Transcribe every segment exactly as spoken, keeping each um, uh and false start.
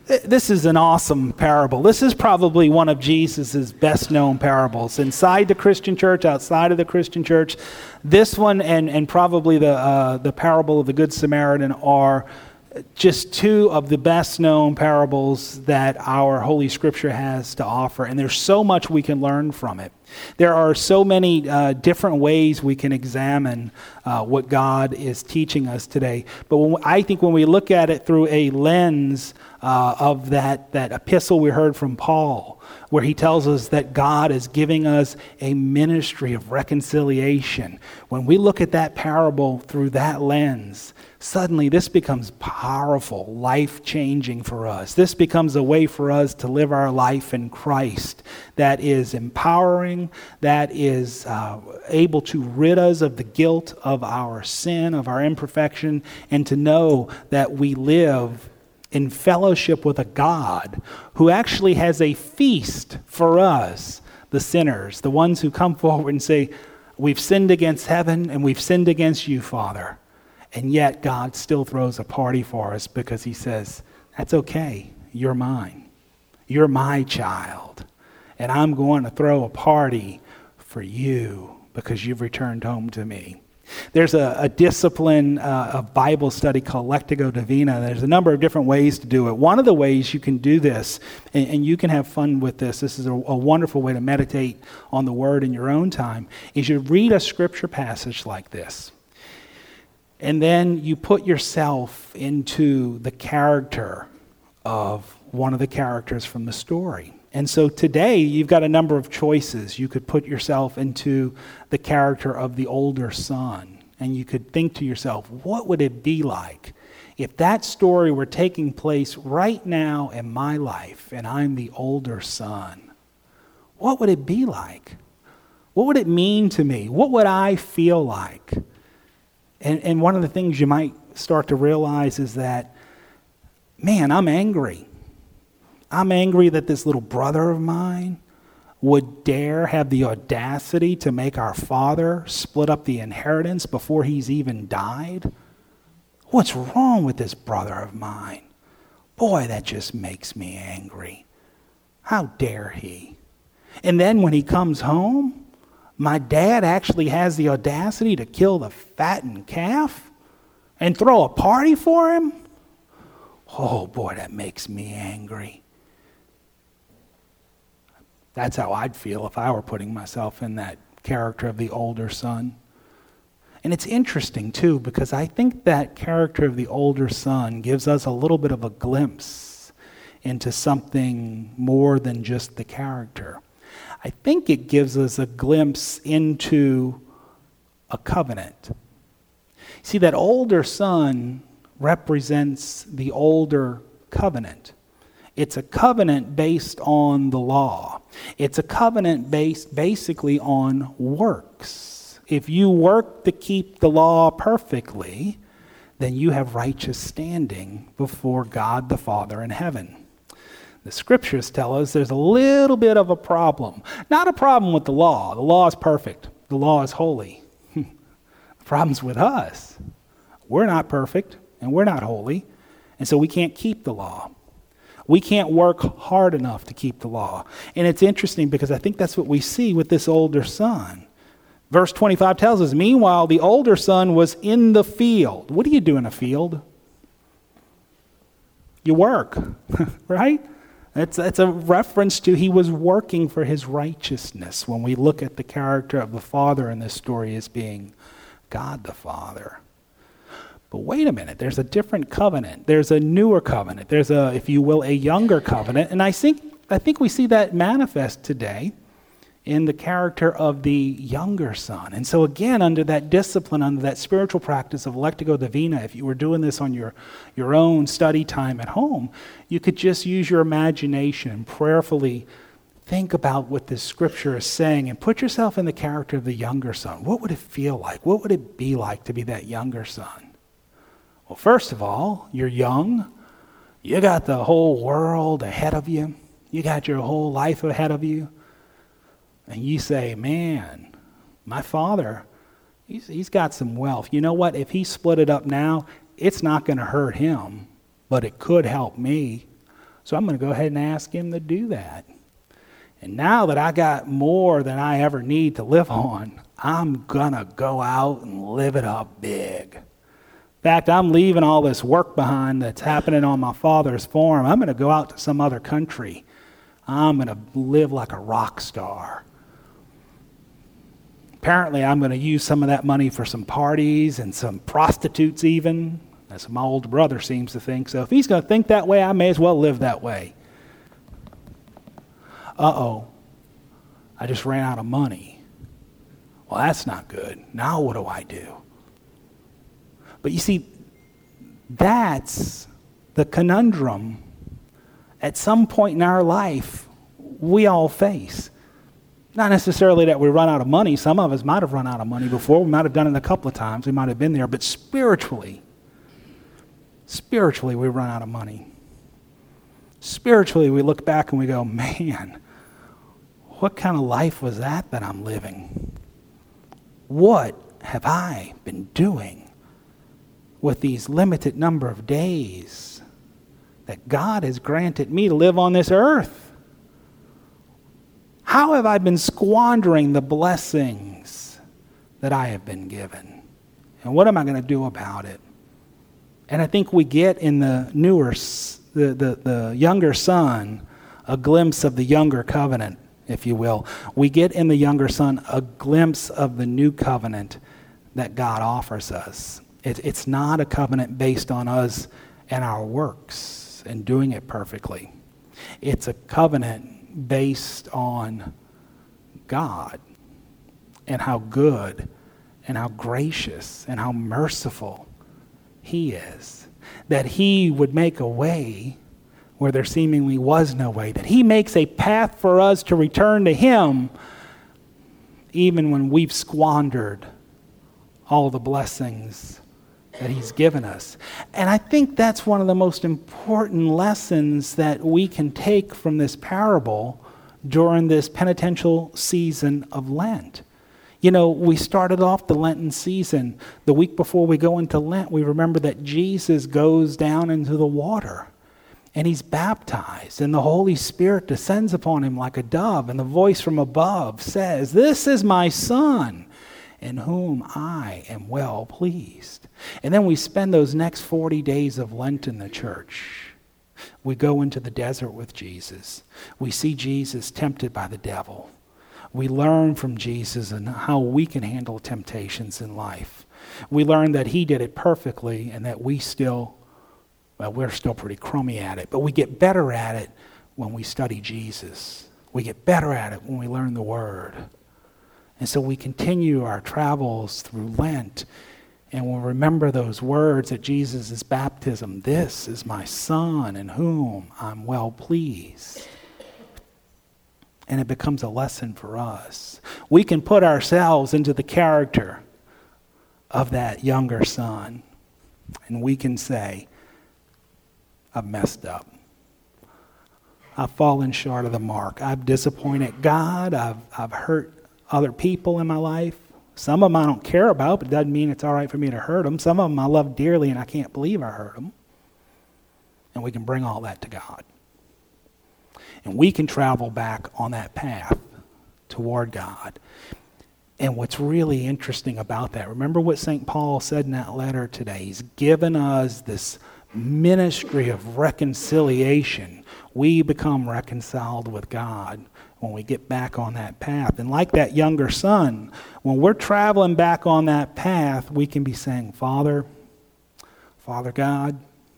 This is an awesome parable. This is probably one of Jesus' best-known parables. Inside the Christian church, outside of the Christian church, this one and, and probably the uh, the parable of the Good Samaritan are just two of the best-known parables that our Holy Scripture has to offer. And there's so much we can learn from it. There are so many uh, different ways we can examine uh, what God is teaching us today. But when, I think when we look at it through a lens uh, of that, that epistle we heard from Paul, where he tells us that God is giving us a ministry of reconciliation, when we look at that parable through that lens, suddenly this becomes powerful, life-changing for us. This becomes a way for us to live our life in Christ that is empowering, that is uh, able to rid us of the guilt of our sin, of our imperfection, and to know that we live in fellowship with a God who actually has a feast for us, the sinners, the ones who come forward and say, we've sinned against heaven and we've sinned against you, Father. And yet God still throws a party for us because he says, that's okay, you're mine. You're my child. And I'm going to throw a party for you because you've returned home to me. There's a, a discipline uh, of Bible study called Lectio Divina. There's a number of different ways to do it. One of the ways you can do this, and, and you can have fun with this, this is a, a wonderful way to meditate on the Word in your own time, is you read a scripture passage like this. And then you put yourself into the character of one of the characters from the story. And so today, you've got a number of choices. You could put yourself into the character of the older son. And you could think to yourself, what would it be like if that story were taking place right now in my life and I'm the older son? What would it be like? What would it mean to me? What would I feel like? And, and one of the things you might start to realize is that, man, I'm angry. I'm angry that this little brother of mine would dare have the audacity to make our father split up the inheritance before he's even died. What's wrong with this brother of mine? Boy, that just makes me angry. How dare he? And then when he comes home, my dad actually has the audacity to kill the fattened calf and throw a party for him? Oh boy, that makes me angry. That's how I'd feel if I were putting myself in that character of the older son. And it's interesting too, because I think that character of the older son gives us a little bit of a glimpse into something more than just the character. I think it gives us a glimpse into a covenant. See, that older son represents the older covenant. It's a covenant based on the law. It's a covenant based basically on works. If you work to keep the law perfectly, then you have righteous standing before God the Father in heaven. The scriptures tell us there's a little bit of a problem. Not a problem with the law. The law is perfect. The law is holy. The problem's with us. We're not perfect, and we're not holy, and so we can't keep the law. We can't work hard enough to keep the law. And it's interesting because I think that's what we see with this older son. Verse twenty-five tells us, meanwhile, the older son was in the field. What do you do in a field? You work, right? That's, that's a reference to he was working for his righteousness when we look at the character of the father in this story as being God the Father. But wait a minute, there's a different covenant. There's a newer covenant. There's a, if you will, a younger covenant. And I think I think we see that manifest today in the character of the younger son. And so again, under that discipline, under that spiritual practice of Lectio Divina, if you were doing this on your, your own study time at home, you could just use your imagination and prayerfully think about what this scripture is saying and put yourself in the character of the younger son. What would it feel like? What would it be like to be that younger son? Well, first of all, you're young. You got the whole world ahead of you. You got your whole life ahead of you. And you say, man, my father, he's, he's got some wealth. You know what? If he split it up now, it's not going to hurt him, but it could help me. So I'm going to go ahead and ask him to do that. And now that I got more than I ever need to live on, I'm going to go out and live it up big. In fact, I'm leaving all this work behind that's happening on my father's farm. I'm going to go out to some other country. I'm going to live like a rock star. Apparently, I'm going to use some of that money for some parties and some prostitutes even. That's what my older brother seems to think. So if he's going to think that way, I may as well live that way. Uh-oh, I just ran out of money. Well, that's not good. Now what do I do? But you see, that's the conundrum at some point in our life we all face. Not necessarily that we run out of money. Some of us might have run out of money before. We might have done it a couple of times. We might have been there. But spiritually, spiritually we run out of money. Spiritually we look back and we go, man, what kind of life was that that I'm living? What have I been doing with these limited number of days that God has granted me to live on this earth? How have I been squandering the blessings that I have been given? And what am I going to do about it? And I think we get in the newer, the, the, the younger son, a glimpse of the younger covenant, if you will. We get in the younger son a glimpse of the new covenant that God offers us. It, it's not a covenant based on us and our works and doing it perfectly. It's a covenant based on God and how good and how gracious and how merciful he is. That he would make a way where there seemingly was no way. That he makes a path for us to return to him even when we've squandered all the blessings that he's given us. And I think that's one of the most important lessons that we can take from this parable during this penitential season of Lent. You know, we started off the Lenten season. The week before we go into Lent, we remember that Jesus goes down into the water and he's baptized, and the Holy Spirit descends upon him like a dove, and the voice from above says, "This is my Son, in whom I am well pleased." And then we spend those next forty days of Lent in the church. We go into the desert with Jesus. We see Jesus tempted by the devil. We learn from Jesus and how we can handle temptations in life. We learn that he did it perfectly and that we still, well, we're still pretty crummy at it. But we get better at it when we study Jesus. We get better at it when we learn the Word. And so we continue our travels through Lent, and we'll remember those words at Jesus' baptism. "This is my Son in whom I'm well pleased." And it becomes a lesson for us. We can put ourselves into the character of that younger son, and we can say, "I've messed up. I've fallen short of the mark. I've disappointed God. I've, I've hurt other people in my life. Some of them I don't care about, but it doesn't mean it's all right for me to hurt them. Some of them I love dearly, and I can't believe I hurt them." And we can bring all that to God. And we can travel back on that path toward God. And what's really interesting about that, remember what Saint Paul said in that letter today. He's given us this ministry of reconciliation. We become reconciled with God when we get back on that path. And like that younger son, when we're traveling back on that path, we can be saying, "Father, Father God,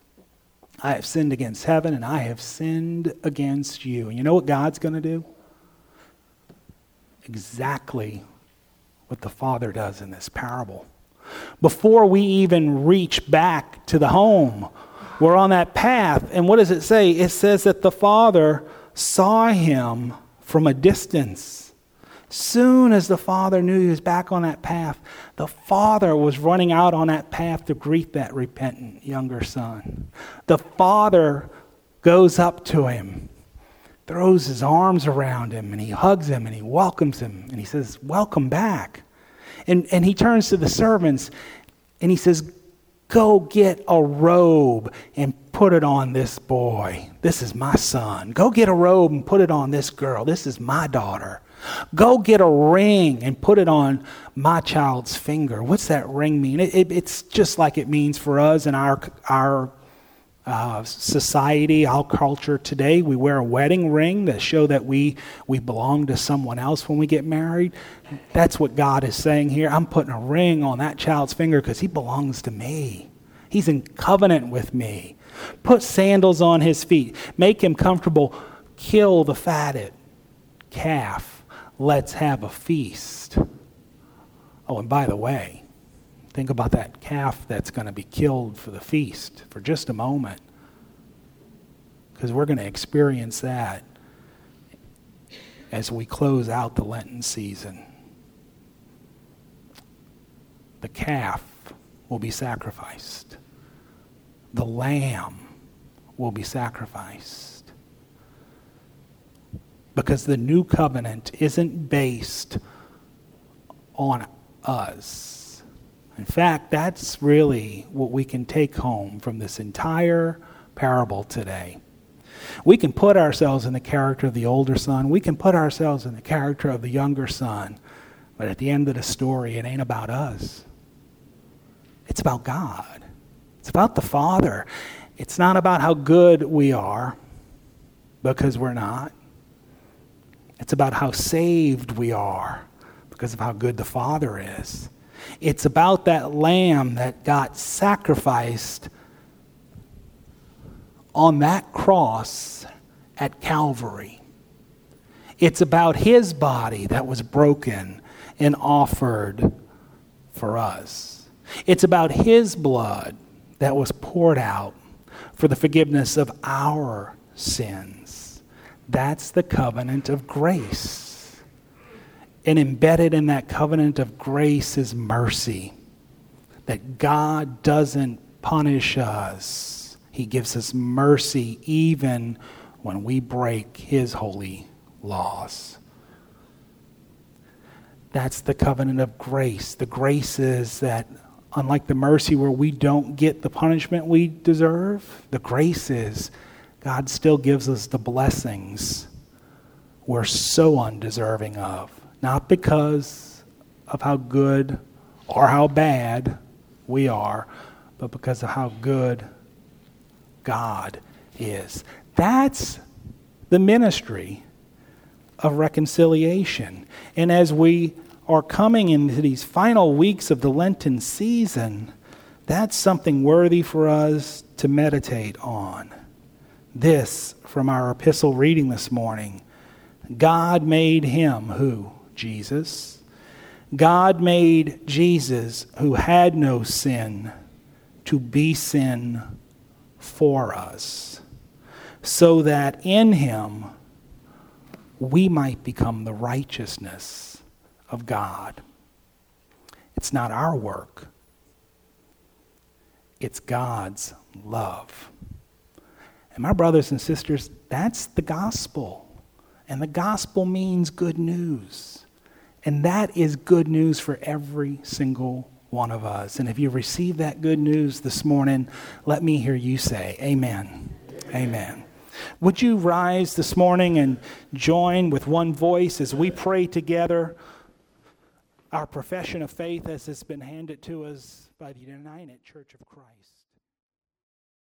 I have sinned against heaven and I have sinned against you." And you know what God's going to do? Exactly what the Father does in this parable. Before we even reach back to the home, we're on that path. And what does it say? It says that the Father saw him from a distance. Soon as the Father knew he was back on that path, the Father was running out on that path to greet that repentant younger son. The Father goes up to him, throws his arms around him, and he hugs him and he welcomes him and he says, "Welcome back." And, and he turns to the servants and he says, Go get a robe and put it on this boy. This is my son. Go get a robe and put it on this girl. This is my daughter. Go get a ring and put it on my child's finger. What's that ring mean? It, it, it's just like it means for us in our our uh, society, our culture today. We wear a wedding ring that show that we we belong to someone else when we get married. That's what God is saying here. I'm putting a ring on that child's finger because he belongs to me. He's in covenant with me. Put sandals on his feet. Make him comfortable. Kill the fatted calf. Let's have a feast. Oh, and by the way, think about that calf that's going to be killed for the feast for just a moment, because we're going to experience that as we close out the Lenten season. The calf will be sacrificed. The lamb will be sacrificed. Because the new covenant isn't based on us. In fact, that's really what we can take home from this entire parable today. We can put ourselves in the character of the older son. We can put ourselves in the character of the younger son. But at the end of the story, it ain't about us. It's about God. It's about the Father. It's not about how good we are, because we're not. It's about how saved we are because of how good the Father is. It's about that lamb that got sacrificed on that cross at Calvary. It's about his body that was broken and offered for us. It's about his blood that was poured out for the forgiveness of our sins. That's the covenant of grace. And embedded in that covenant of grace is mercy. That God doesn't punish us. He gives us mercy even when we break his holy laws. That's the covenant of grace. The grace is that, unlike the mercy where we don't get the punishment we deserve, the grace is God still gives us the blessings we're so undeserving of. Not because of how good or how bad we are, but because of how good God is. That's the ministry of reconciliation. And as we are coming into these final weeks of the Lenten season, that's something worthy for us to meditate on. This, from our epistle reading this morning, God made him who? Jesus. God made Jesus, who had no sin, to be sin for us, so that in him we might become the righteousness of God. It's not our work. It's God's love. And my brothers and sisters, that's the gospel. And the gospel means good news. And that is good news for every single one of us. And if you receive that good news this morning, let me hear you say, amen. Amen. Amen. Would you rise this morning and join with one voice as we pray together our profession of faith as it's been handed to us by the United Church of Christ.